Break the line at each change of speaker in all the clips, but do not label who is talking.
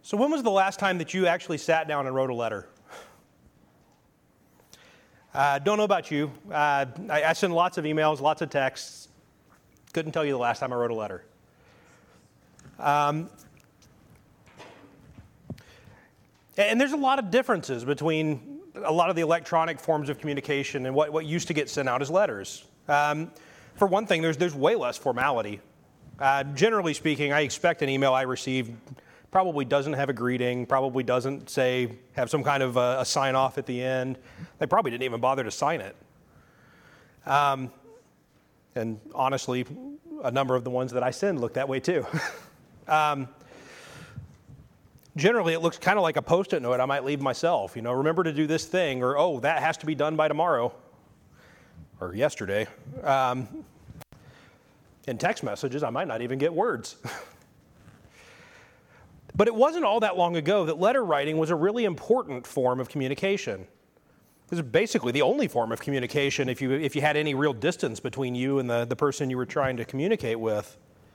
So when was the last time that you actually sat down and wrote a letter? Don't know about you. I send lots of emails, lots of texts. Couldn't tell you the last time I wrote a letter. And there's a lot of differences between a lot of the electronic forms of communication and what used to get sent out as letters. For one thing, there's way less formality. Generally speaking, I expect an email I receive probably doesn't have a greeting, probably doesn't have some kind of a sign-off at the end. They probably didn't even bother to sign it. And honestly, a number of the ones that I send look that way too. Generally, it looks kind of like a Post-it note I might leave myself. Remember to do this thing, or, oh, that has to be done by tomorrow, or yesterday. In text messages, I might not even get words. But it wasn't all that long ago that letter writing was a really important form of communication. It was basically the only form of communication if you had any real distance between you and the person you were trying to communicate with.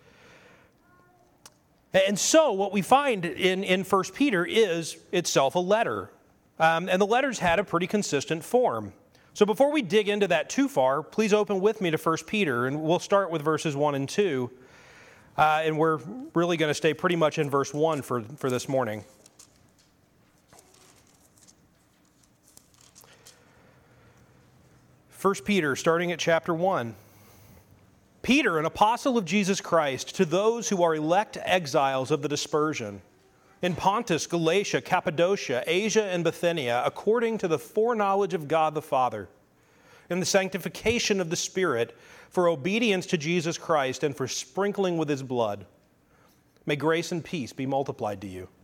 And so what we find in 1 Peter is itself a letter. And the letters had a pretty consistent form. So before we dig into that too far, please open with me to 1 Peter, and we'll start with verses 1 and 2. And we're really going to stay pretty much in verse 1 for this morning. First Peter, starting at chapter 1. Peter, an apostle of Jesus Christ, to those who are elect exiles of the dispersion, in Pontus, Galatia, Cappadocia, Asia, and Bithynia, according to the foreknowledge of God the Father, in the sanctification of the Spirit, for obedience to Jesus Christ and for sprinkling with His blood. May grace and peace be multiplied to you.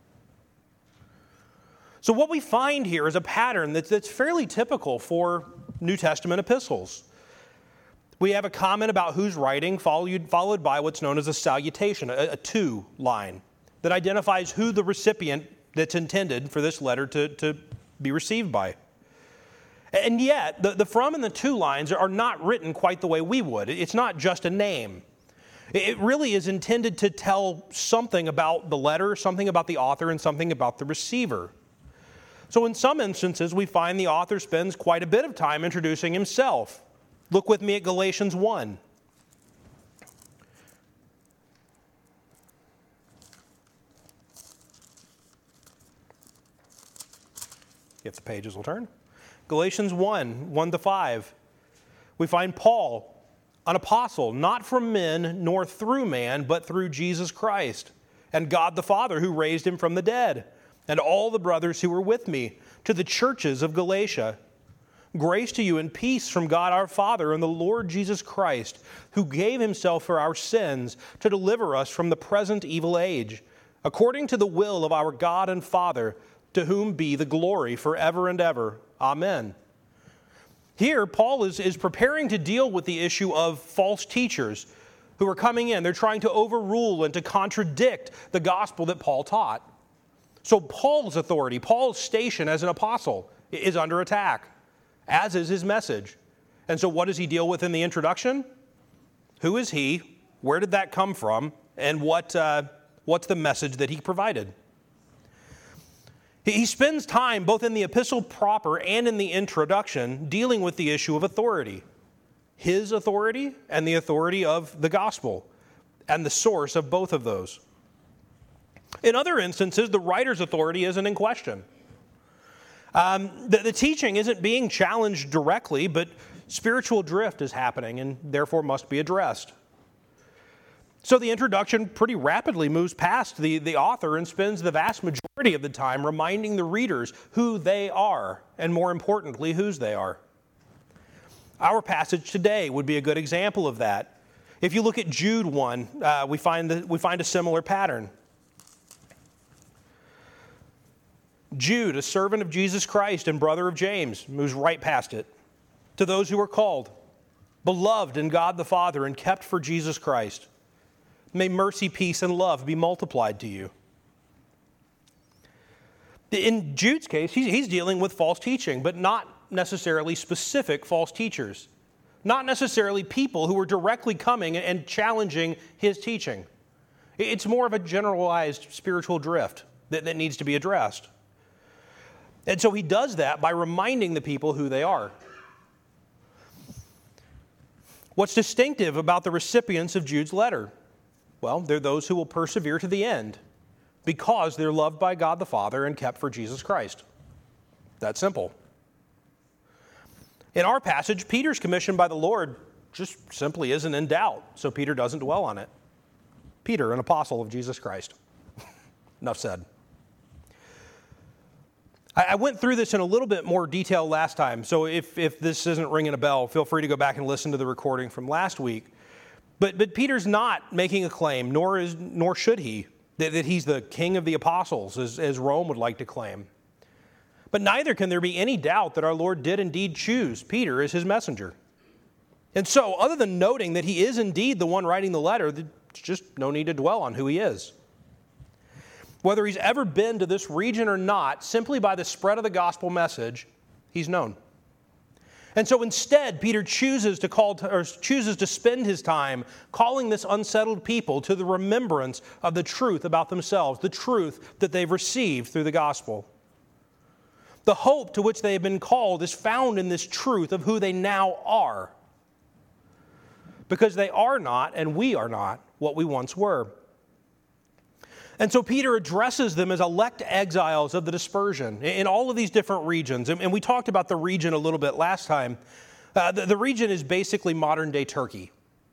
So what we find here is a pattern that's fairly typical for New Testament epistles. We have a comment about who's writing, followed by what's known as a salutation, a to line, that identifies who the recipient that's intended for this letter to be received by. And yet, the from and the to lines are not written quite the way we would. It's not just a name. It really is intended to tell something about the letter, something about the author, and something about the receiver. So in some instances, we find the author spends quite a bit of time introducing himself. Look with me at Galatians 1. If the pages will turn. Galatians 1, 1-5. We find Paul, an apostle, not from men nor through man, but through Jesus Christ, and God the Father who raised him from the dead, and all the brothers who were with me, to the churches of Galatia. Grace to you and peace from God our Father and the Lord Jesus Christ, who gave himself for our sins to deliver us from the present evil age, according to the will of our God and Father, to whom be the glory forever and ever. Amen. Here, Paul is preparing to deal with the issue of false teachers who are coming in. They're trying to overrule and to contradict the gospel that Paul taught. So Paul's authority, Paul's station as an apostle is under attack, as is his message. And so what does he deal with in the introduction? Who is he? Where did that come from? And what's the message that he provided? He spends time both in the epistle proper and in the introduction dealing with the issue of authority. His authority and the authority of the gospel, and the source of both of those. In other instances, the writer's authority isn't in question. The teaching isn't being challenged directly, but spiritual drift is happening and therefore must be addressed. So the introduction pretty rapidly moves past the author and spends the vast majority of the time reminding the readers who they are, and more importantly, whose they are. Our passage today would be a good example of that. If you look at Jude 1, we find a similar pattern. Jude, a servant of Jesus Christ and brother of James, moves right past it. To those who are called, beloved in God the Father and kept for Jesus Christ, may mercy, peace, and love be multiplied to you. In Jude's case, he's dealing with false teaching, but not necessarily specific false teachers. Not necessarily people who are directly coming and challenging his teaching. It's more of a generalized spiritual drift. that needs to be addressed. And so he does that by reminding the people who they are. What's distinctive about the recipients of Jude's letter? Well, they're those who will persevere to the end because they're loved by God the Father and kept for Jesus Christ. That's simple. In our passage, Peter's commission by the Lord just simply isn't in doubt, so Peter doesn't dwell on it. Peter, an apostle of Jesus Christ. Enough said. I went through this in a little bit more detail last time, so if this isn't ringing a bell, feel free to go back and listen to the recording from last week. But Peter's not making a claim, nor should he, that he's the king of the apostles, as Rome would like to claim. But neither can there be any doubt that our Lord did indeed choose Peter as his messenger. And so, other than noting that he is indeed the one writing the letter, there's just no need to dwell on who he is. Whether he's ever been to this region or not, simply by the spread of the gospel message, he's known. And so instead, Peter chooses to spend his time calling this unsettled people to the remembrance of the truth about themselves, the truth that they've received through the gospel. The hope to which they have been called is found in this truth of who they now are. Because they are not, and we are not, what we once were. And so Peter addresses them as elect exiles of the dispersion in all of these different regions. And we talked about the region a little bit last time. The region is basically modern-day Turkey.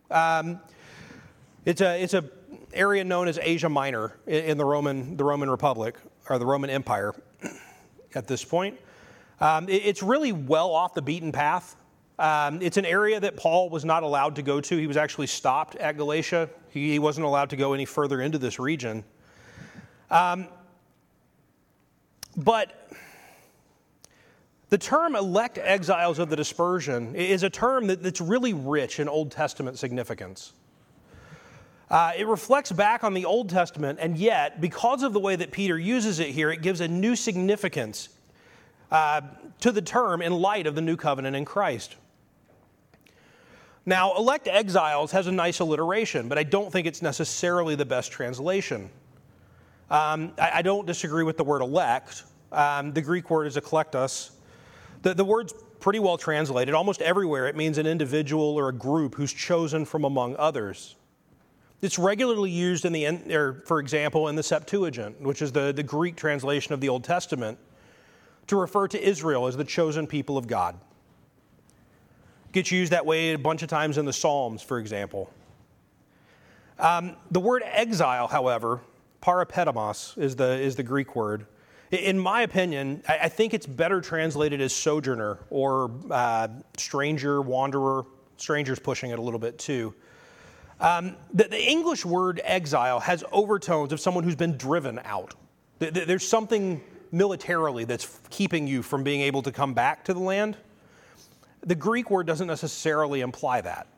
It's a area known as Asia Minor in the Roman Republic, or the Roman Empire at this point. It's really well off the beaten path. It's an area that Paul was not allowed to go to. He was actually stopped at Galatia. He wasn't allowed to go any further into this region. But the term elect exiles of the dispersion is a term that's really rich in Old Testament significance. It reflects back on the Old Testament, and yet, because of the way that Peter uses it here, it gives a new significance to the term in light of the new covenant in Christ. Now, elect exiles has a nice alliteration, but I don't think it's necessarily the best translation. I don't disagree with the word elect. The Greek word is eklektos. The word's pretty well translated. Almost everywhere it means an individual or a group who's chosen from among others. It's regularly used for example, in the Septuagint, which is the Greek translation of the Old Testament, to refer to Israel as the chosen people of God. It gets used that way a bunch of times in the Psalms, for example. The word exile, however, parapetamos is the Greek word. In my opinion, I think it's better translated as sojourner or stranger, wanderer. Stranger's pushing it a little bit too. The English word exile has overtones of someone who's been driven out. There's something militarily that's keeping you from being able to come back to the land. The Greek word doesn't necessarily imply that.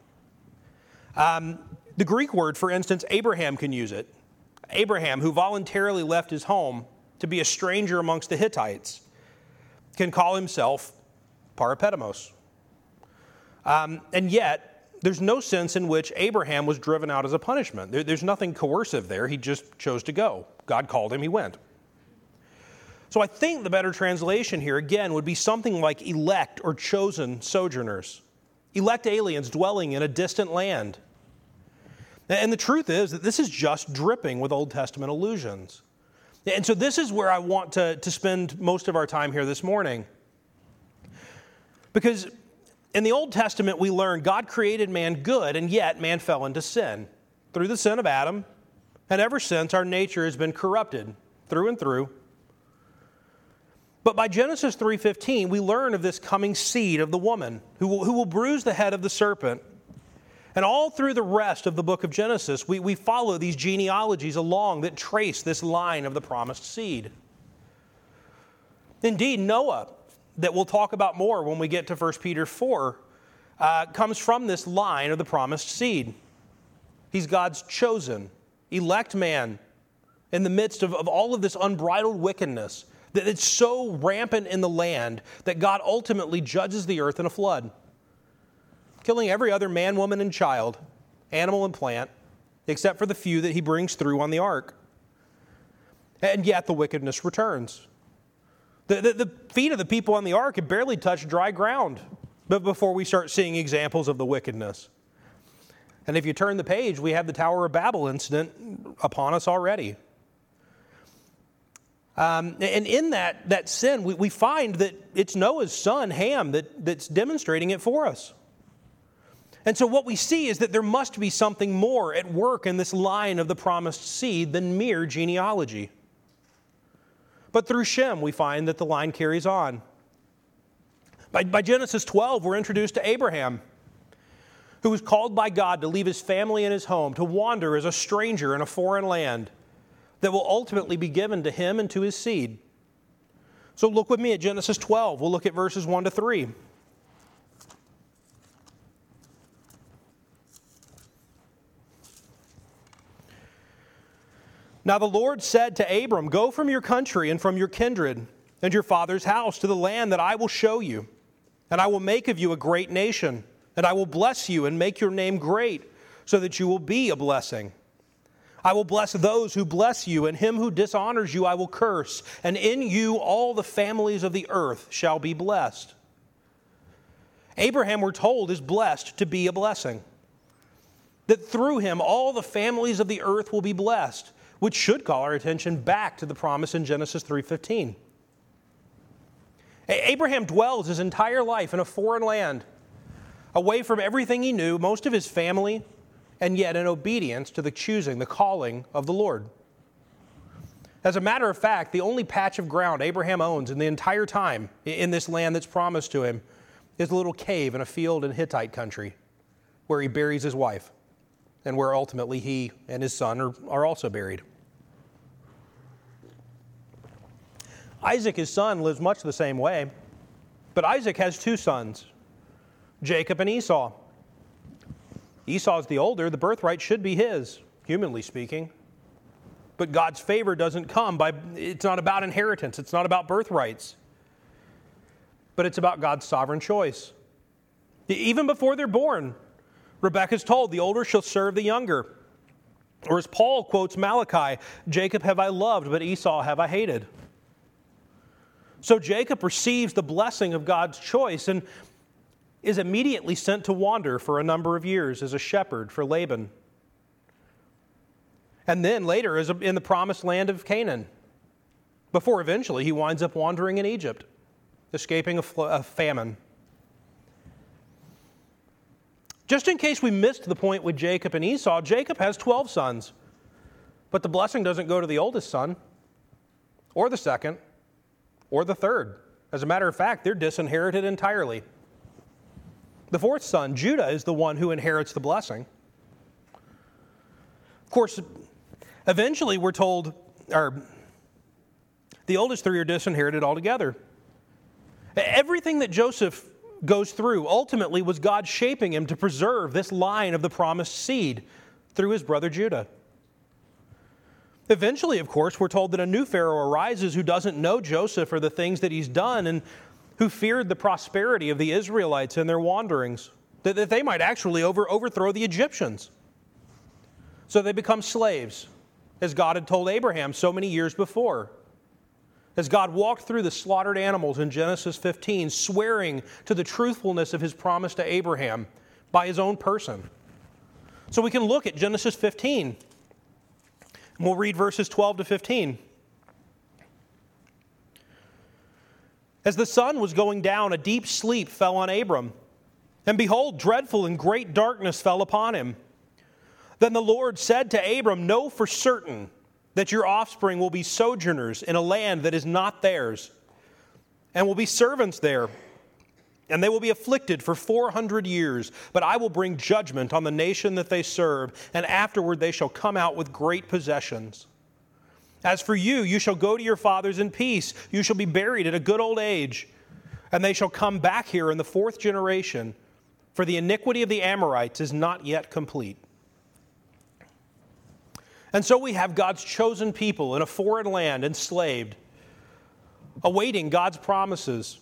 The Greek word, for instance, Abraham can use it. Abraham, who voluntarily left his home to be a stranger amongst the Hittites, can call himself parapetamos. And yet, there's no sense in which Abraham was driven out as a punishment. There's nothing coercive there. He just chose to go. God called him, he went. So I think the better translation here, again, would be something like elect or chosen sojourners. Elect aliens dwelling in a distant land. And the truth is that this is just dripping with Old Testament allusions. And so this is where I want to spend most of our time here this morning. Because in the Old Testament, we learn God created man good, and yet man fell into sin through the sin of Adam. And ever since, our nature has been corrupted through and through. But by Genesis 3:15, we learn of this coming seed of the woman who will bruise the head of the serpent. And all through the rest of the book of Genesis, we follow these genealogies along that trace this line of the promised seed. Indeed, Noah, that we'll talk about more when we get to 1 Peter 4, comes from this line of the promised seed. He's God's chosen, elect man in the midst of all of this unbridled wickedness that it's so rampant in the land that God ultimately judges the earth in a flood, killing every other man, woman, and child, animal and plant, except for the few that he brings through on the ark. And yet the wickedness returns. The feet of the people on the ark had barely touched dry ground but before we start seeing examples of the wickedness. And if you turn the page, we have the Tower of Babel incident upon us already. And in that sin, we find that it's Noah's son, Ham, that's demonstrating it for us. And so what we see is that there must be something more at work in this line of the promised seed than mere genealogy. But through Shem, we find that the line carries on. By Genesis 12, we're introduced to Abraham, who was called by God to leave his family and his home, to wander as a stranger in a foreign land that will ultimately be given to him and to his seed. So look with me at Genesis 12. We'll look at verses 1 to 3. Now the Lord said to Abram, "Go from your country and from your kindred and your father's house to the land that I will show you. And I will make of you a great nation, and I will bless you and make your name great, so that you will be a blessing. I will bless those who bless you, and him who dishonors you I will curse, and in you all the families of the earth shall be blessed." Abraham, we're told, is blessed to be a blessing. That through him all the families of the earth will be blessed, which should call our attention back to the promise in Genesis 3:15. Abraham dwells his entire life in a foreign land, away from everything he knew, most of his family, and yet in obedience to the choosing, the calling of the Lord. As a matter of fact, the only patch of ground Abraham owns in the entire time in this land that's promised to him is a little cave in a field in Hittite country where he buries his wife and where ultimately he and his son are also buried. Isaac, his son, lives much the same way, but Isaac has two sons, Jacob and Esau. Esau's the older, the birthright should be his, humanly speaking. But God's favor doesn't come it's not about inheritance, it's not about birthrights, but it's about God's sovereign choice. Even before they're born, Rebekah's told, the older shall serve the younger. Or as Paul quotes Malachi, "Jacob have I loved, but Esau have I hated." So Jacob receives the blessing of God's choice and is immediately sent to wander for a number of years as a shepherd for Laban. And then later is in the promised land of Canaan, before eventually he winds up wandering in Egypt, escaping a famine. Just in case we missed the point with Jacob and Esau, Jacob has 12 sons, but the blessing doesn't go to the oldest son, or the second, or the third. As a matter of fact, they're disinherited entirely. The fourth son, Judah, is the one who inherits the blessing. Of course, eventually we're told, the oldest three are disinherited altogether. Everything that Joseph goes through ultimately was God shaping him to preserve this line of the promised seed through his brother Judah. Eventually, of course, we're told that a new Pharaoh arises who doesn't know Joseph or the things that he's done and who feared the prosperity of the Israelites in their wanderings, that they might actually overthrow the Egyptians. So they become slaves, as God had told Abraham so many years before. As God walked through the slaughtered animals in Genesis 15, swearing to the truthfulness of his promise to Abraham by his own person. So we can look at Genesis 15. And we'll read verses 12 to 15. As the sun was going down, a deep sleep fell on Abram. And behold, dreadful and great darkness fell upon him. Then the Lord said to Abram, "Know for certain that your offspring will be sojourners in a land that is not theirs, and will be servants there. And they will be afflicted for 400 years. But I will bring judgment on the nation that they serve, and afterward they shall come out with great possessions. As for you, you shall go to your fathers in peace. You shall be buried at a good old age. And they shall come back here in the 4th generation, for the iniquity of the Amorites is not yet complete." And so we have God's chosen people in a foreign land, enslaved, awaiting God's promises.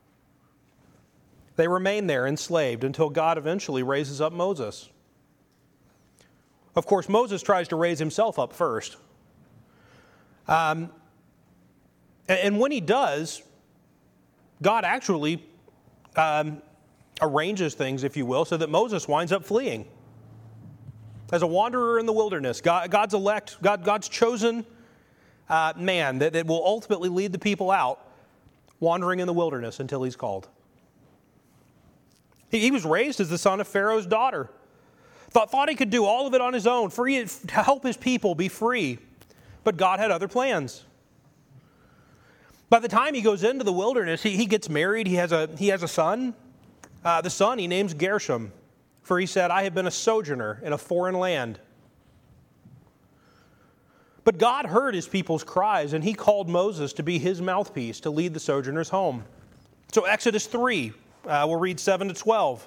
They remain there enslaved until God eventually raises up Moses. Of course, Moses tries to raise himself up first. And when he does, God actually arranges things, if you will, so that Moses winds up fleeing. As a wanderer in the wilderness, God's elect, God's chosen man that will ultimately lead the people out, wandering in the wilderness until he's called. He was raised as the son of Pharaoh's daughter. Thought he could do all of it on his own, free to help his people be free. But God had other plans. By the time he goes into the wilderness, he gets married. He has a son. The son he names Gershom, for he said, "I have been a sojourner in a foreign land." But God heard his people's cries, and he called Moses to be his mouthpiece to lead the sojourners home. So Exodus 3, we'll read 7 to 12.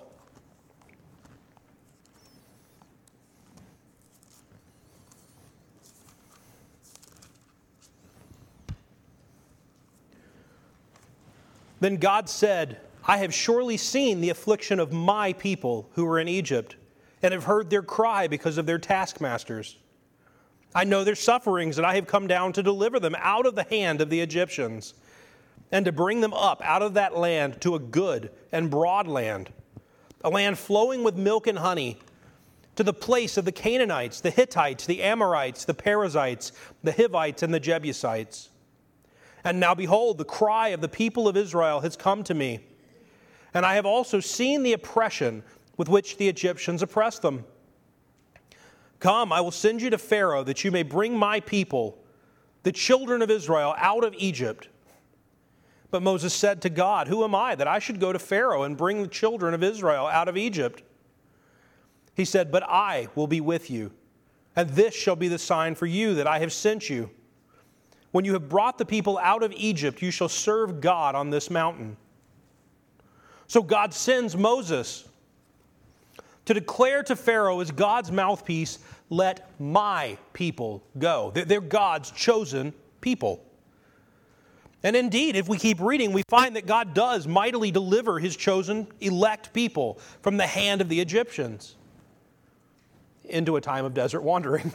Then God said, "I have surely seen the affliction of my people who are in Egypt, and have heard their cry because of their taskmasters. I know their sufferings, and I have come down to deliver them out of the hand of the Egyptians, and to bring them up out of that land to a good and broad land, a land flowing with milk and honey, to the place of the Canaanites, the Hittites, the Amorites, the Perizzites, the Hivites, and the Jebusites. And now behold, the cry of the people of Israel has come to me, and I have also seen the oppression with which the Egyptians oppress them. Come, I will send you to Pharaoh, that you may bring my people, the children of Israel, out of Egypt." But Moses said to God, "Who am I that I should go to Pharaoh and bring the children of Israel out of Egypt?" He said, "But I will be with you, and this shall be the sign for you that I have sent you. When you have brought the people out of Egypt, you shall serve God on this mountain." So God sends Moses to declare to Pharaoh as God's mouthpiece, "Let my people go." They're God's chosen people. And indeed, if we keep reading, we find that God does mightily deliver his chosen elect people from the hand of the Egyptians into a time of desert wandering.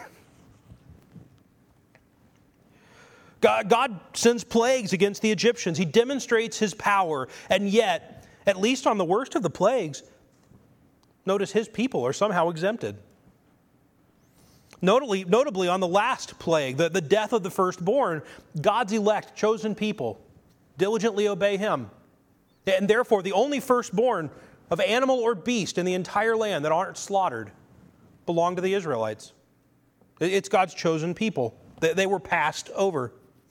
God sends plagues against the Egyptians. He demonstrates his power, and yet, at least on the worst of the plagues, notice his people are somehow exempted. Notably on the last plague, the death of the firstborn, God's elect, chosen people, diligently obey him. And therefore, the only firstborn of animal or beast in the entire land that aren't slaughtered belong to the Israelites. It's God's chosen people. They were passed over.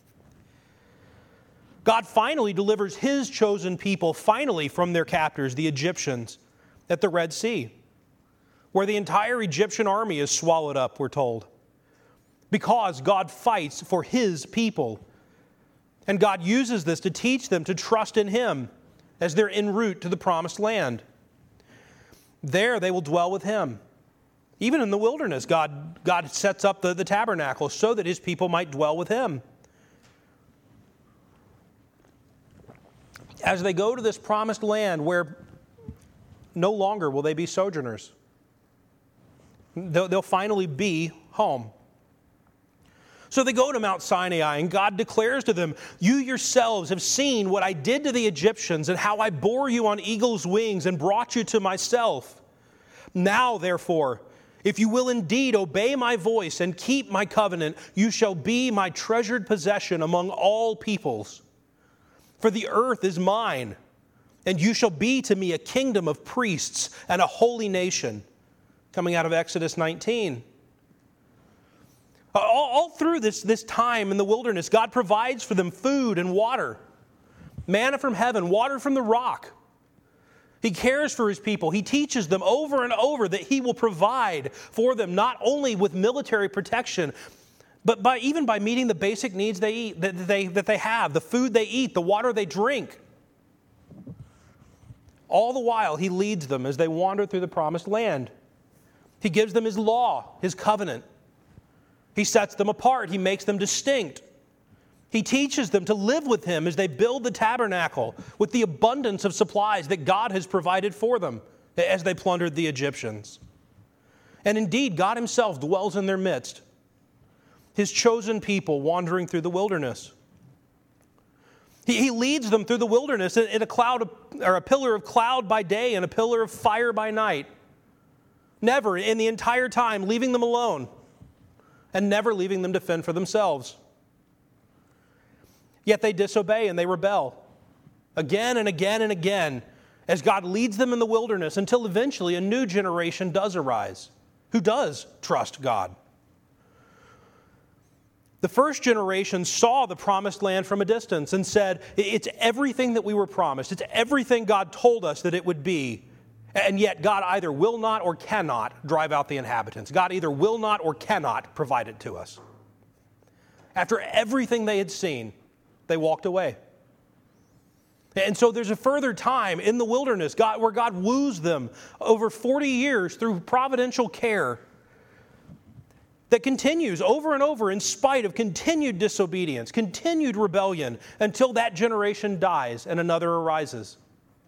God finally delivers his chosen people from their captors, the Egyptians, at the Red Sea, where the entire Egyptian army is swallowed up, we're told, because God fights for his people. And God uses this to teach them to trust in him as they're en route to the promised land. There they will dwell with him. Even in the wilderness, God sets up the tabernacle so that his people might dwell with him. As they go to this promised land where no longer will they be sojourners, they'll finally be home. So they go to Mount Sinai, and God declares to them, "You yourselves have seen what I did to the Egyptians and how I bore you on eagle's wings and brought you to myself. Now, therefore, if you will indeed obey my voice and keep my covenant, you shall be my treasured possession among all peoples. For the earth is mine, and you shall be to me a kingdom of priests and a holy nation." Coming out of Exodus 19. All through this time in the wilderness, God provides for them food and water. Manna from heaven, water from the rock. He cares for his people. He teaches them over and over that he will provide for them, not only with military protection, but even by meeting the basic needs they eat, that they have, the food they eat, the water they drink. All the while, he leads them as they wander through the promised land. He gives them his law, his covenant. He sets them apart. He makes them distinct. He teaches them to live with him as they build the tabernacle with the abundance of supplies that God has provided for them as they plundered the Egyptians. And indeed, God himself dwells in their midst. his chosen people wandering through the wilderness. He leads them through the wilderness in a cloud or a pillar of cloud by day and a pillar of fire by night. Never in the entire time leaving them alone and never leaving them to fend for themselves. Yet they disobey and they rebel again and again and again as God leads them in the wilderness until eventually a new generation does arise who does trust God. The first generation saw the promised land from a distance and said, it's everything that we were promised. It's everything God told us that it would be. And yet God either will not or cannot drive out the inhabitants. God either will not or cannot provide it to us. After everything they had seen, they walked away. And so there's a further time in the wilderness where God woos them over 40 years through providential care that continues over and over in spite of continued disobedience, continued rebellion, until that generation dies and another arises.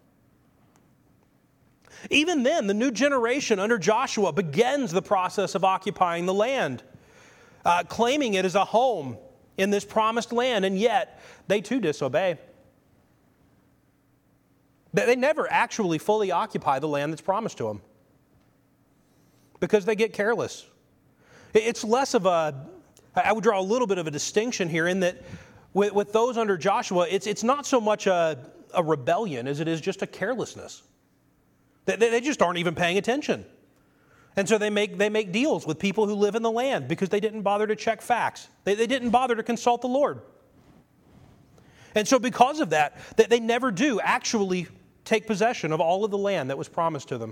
Even then, the new generation under Joshua begins the process of occupying the land, claiming it as a home in this promised land, and yet they too disobey. They never actually fully occupy the land that's promised to them because they get careless. It's less of I would draw a little bit of a distinction here in that with those under Joshua, it's not so much a rebellion as it is just a carelessness. They just aren't even paying attention. And so they make deals with people who live in the land because they didn't bother to check facts. They didn't bother to consult the Lord. And so because of that, they never do actually take possession of all of the land that was promised to them.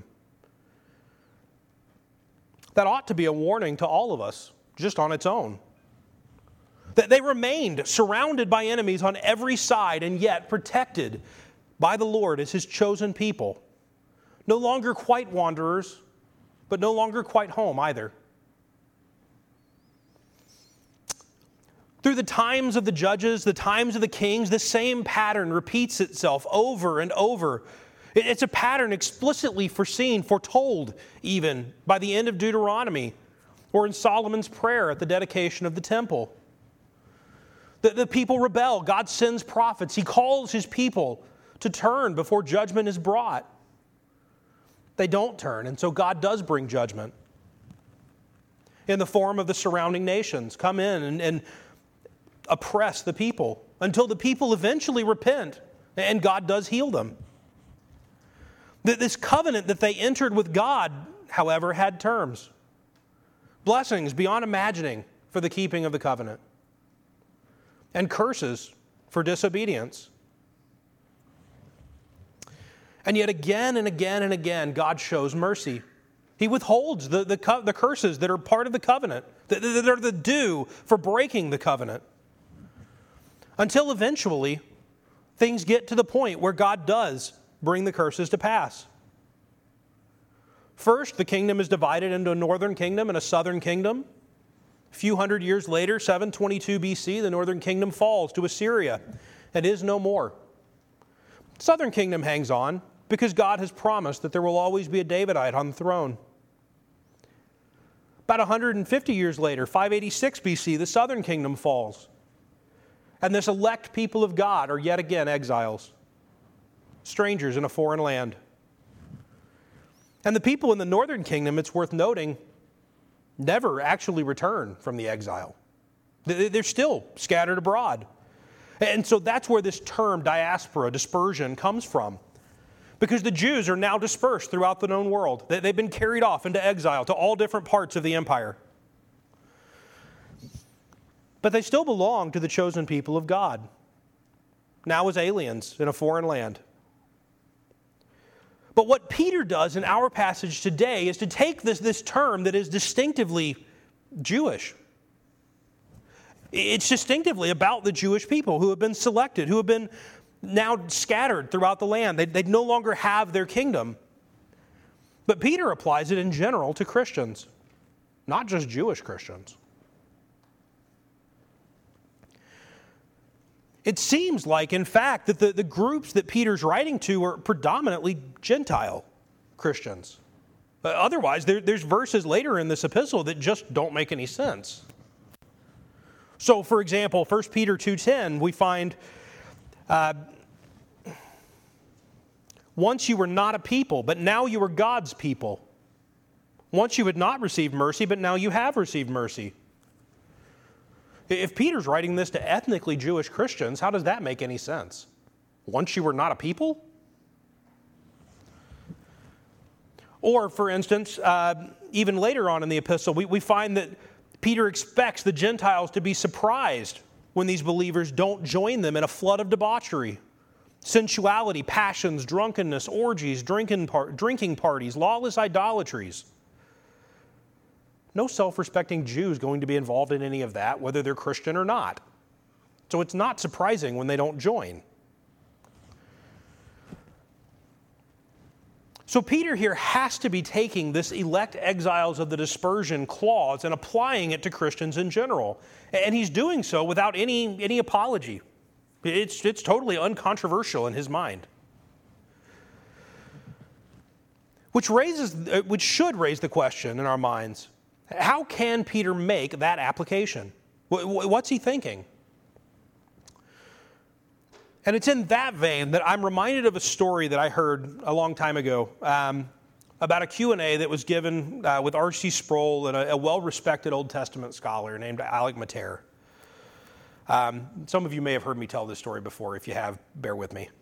That ought to be a warning to all of us, just on its own. That they remained surrounded by enemies on every side and yet protected by the Lord as his chosen people. No longer quite wanderers, but no longer quite home either. Through the times of the judges, the times of the kings, the same pattern repeats itself over and over. It's a pattern explicitly foreseen, foretold even by the end of Deuteronomy or in Solomon's prayer at the dedication of the temple. The people rebel. God sends prophets. He calls his people to turn before judgment is brought. They don't turn, and so God does bring judgment in the form of the surrounding nations. Come in and oppress the people until the people eventually repent, and God does heal them. This covenant that they entered with God, however, had terms. Blessings beyond imagining for the keeping of the covenant, and curses for disobedience. And yet again and again and again, God shows mercy. He withholds the curses that are part of the covenant, that are the due for breaking the covenant. Until eventually, things get to the point where God does bring the curses to pass. First, the kingdom is divided into a northern kingdom and a southern kingdom. A few hundred years later, 722 BC, the northern kingdom falls to Assyria and is no more. The southern kingdom hangs on because God has promised that there will always be a Davidite on the throne. About 150 years later, 586 BC, the southern kingdom falls. And this elect people of God are yet again exiles, strangers in a foreign land. And the people in the northern kingdom, it's worth noting, never actually return from the exile. They're still scattered abroad. And so that's where this term diaspora, dispersion, comes from. Because the Jews are now dispersed throughout the known world. They've been carried off into exile to all different parts of the empire. But they still belong to the chosen people of God, now as aliens in a foreign land. But what Peter does in our passage today is to take this term that is distinctively Jewish. It's distinctively about the Jewish people who have been selected, who have been now scattered throughout the land. They no longer have their kingdom. But Peter applies it in general to Christians, not just Jewish Christians. It seems like, in fact, that the groups that Peter's writing to are predominantly Gentile Christians. Otherwise, there's verses later in this epistle that just don't make any sense. So, for example, 1 Peter 2:10, we find, once you were not a people, but now you are God's people. Once you had not received mercy, but now you have received mercy. If Peter's writing this to ethnically Jewish Christians, how does that make any sense? Once you were not a people? Or, for instance, even later on in the epistle, we find that Peter expects the Gentiles to be surprised when these believers don't join them in a flood of debauchery, sensuality, passions, drunkenness, orgies, drinking parties, lawless idolatries. No self-respecting Jew is going to be involved in any of that, whether they're Christian or not. So it's not surprising when they don't join. So Peter here has to be taking this elect exiles of the dispersion clause and applying it to Christians in general. And he's doing so without any apology. It's totally uncontroversial in his mind. Which should raise the question in our minds, how can Peter make that application? What's he thinking? And it's in that vein that I'm reminded of a story that I heard a long time ago about a Q&A that was given with R.C. Sproul and a well-respected Old Testament scholar named Alec Mater. Some of you may have heard me tell this story before. If you have, bear with me.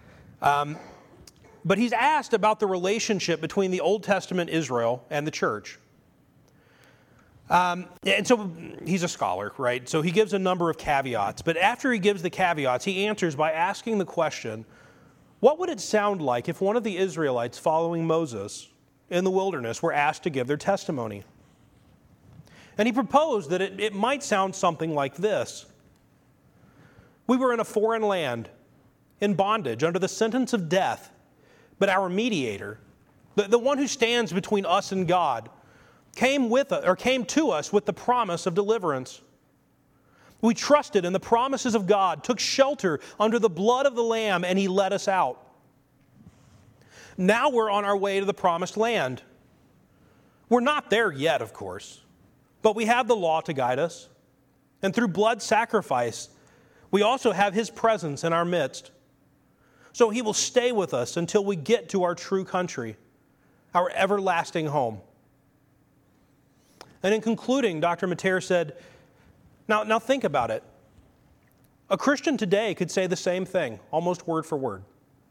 But he's asked about the relationship between the Old Testament Israel and the church. And so he's a scholar, right? So he gives a number of caveats. But after he gives the caveats, he answers by asking the question, what would it sound like if one of the Israelites following Moses in the wilderness were asked to give their testimony? And he proposed that it might sound something like this. We were in a foreign land, in bondage, under the sentence of death, but our mediator, the one who stands between us and God, came to us with the promise of deliverance. We trusted in the promises of God, took shelter under the blood of the Lamb, and He led us out. Now we're on our way to the promised land. We're not there yet, of course, but we have the law to guide us. And through blood sacrifice, we also have His presence in our midst. So He will stay with us until we get to our true country, our everlasting home. And in concluding, Dr. Mater said, now think about it. A Christian today could say the same thing, almost word for word.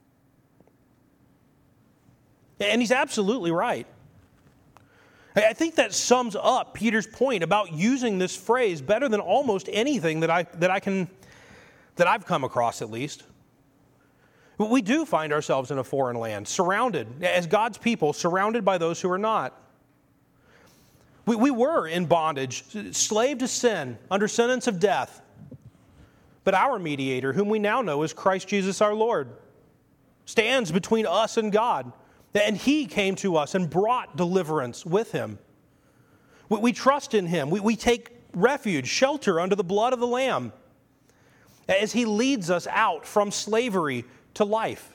And he's absolutely right. I think that sums up Peter's point about using this phrase better than almost anything that I've come across, at least. We do find ourselves in a foreign land, surrounded, as God's people, surrounded by those who are not. We were in bondage, slave to sin, under sentence of death. But our mediator, whom we now know as Christ Jesus our Lord, stands between us and God. And He came to us and brought deliverance with Him. We trust in Him. We take refuge, shelter under the blood of the Lamb as He leads us out from slavery to life.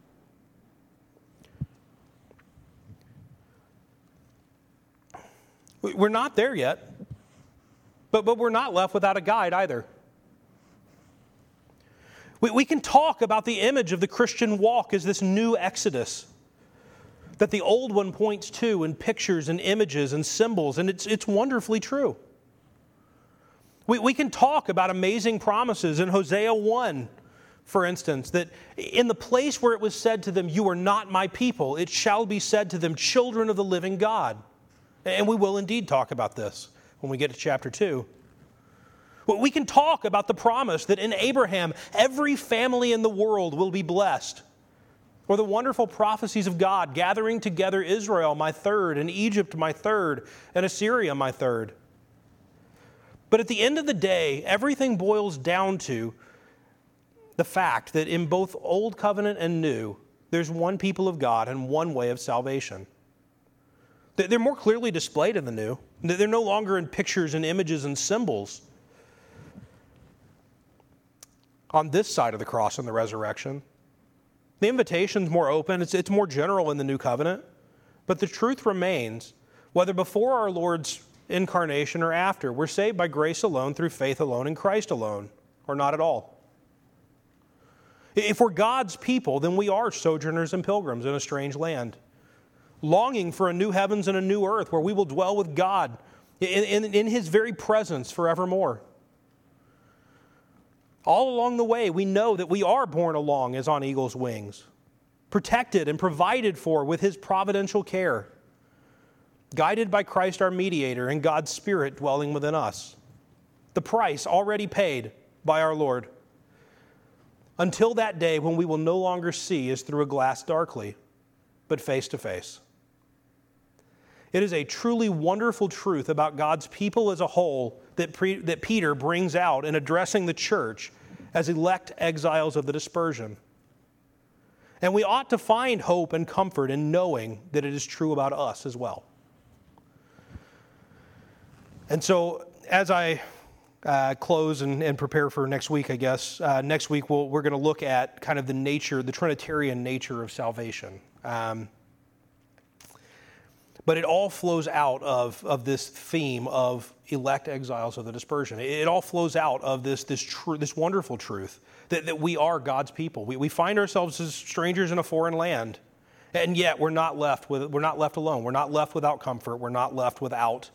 We're not there yet, but we're not left without a guide either. We can talk about the image of the Christian walk as this new exodus that the old one points to in pictures and images and symbols, and it's wonderfully true. We can talk about amazing promises in Hosea 1, for instance, that in the place where it was said to them, "You are not my people," it shall be said to them, "Children of the living God." And we will indeed talk about this when we get to chapter 2. We can talk about the promise that in Abraham, every family in the world will be blessed. Or the wonderful prophecies of God, gathering together Israel, my third, and Egypt, my third, and Assyria, my third. But at the end of the day, everything boils down to the fact that in both Old Covenant and New, there's one people of God and one way of salvation. They're more clearly displayed in the New. They're no longer in pictures and images and symbols. On this side of the cross and the resurrection, the invitation's more open. It's more general in the New Covenant. But the truth remains, whether before our Lord's incarnation, or after. We're saved by grace alone, through faith alone, in Christ alone, or not at all. If we're God's people, then we are sojourners and pilgrims in a strange land, longing for a new heavens and a new earth where we will dwell with God in His very presence forevermore. All along the way, we know that we are borne along as on eagle's wings, protected and provided for with His providential care, guided by Christ our mediator and God's Spirit dwelling within us. The price already paid by our Lord. Until that day when we will no longer see as through a glass darkly, but face to face. It is a truly wonderful truth about God's people as a whole that Peter brings out in addressing the church as elect exiles of the dispersion. And we ought to find hope and comfort in knowing that it is true about us as well. And so, as I close and prepare for next week, I guess, next week we're going to look at kind of the Trinitarian nature of salvation. But it all flows out of this theme of elect exiles of the dispersion. It all flows out of this wonderful truth that we are God's people. We find ourselves as strangers in a foreign land, and yet we're not left alone. We're not left without comfort. We're not left without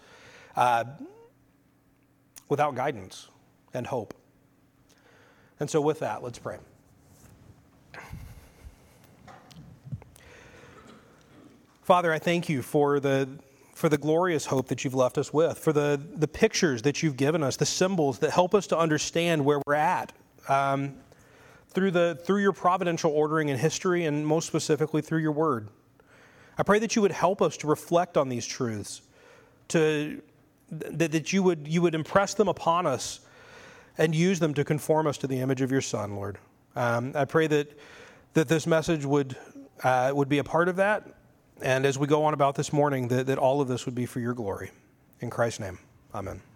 guidance and hope. And so with that, let's pray. Father, I thank you for the glorious hope that you've left us with, for the pictures that you've given us, the symbols that help us to understand where we're at, through your providential ordering in history, and most specifically through your word. I pray that you would help us to reflect on these truths, that you would impress them upon us and use them to conform us to the image of your Son, Lord. I pray that this message would be a part of that. And as we go on about this morning, that all of this would be for your glory. In Christ's name, amen.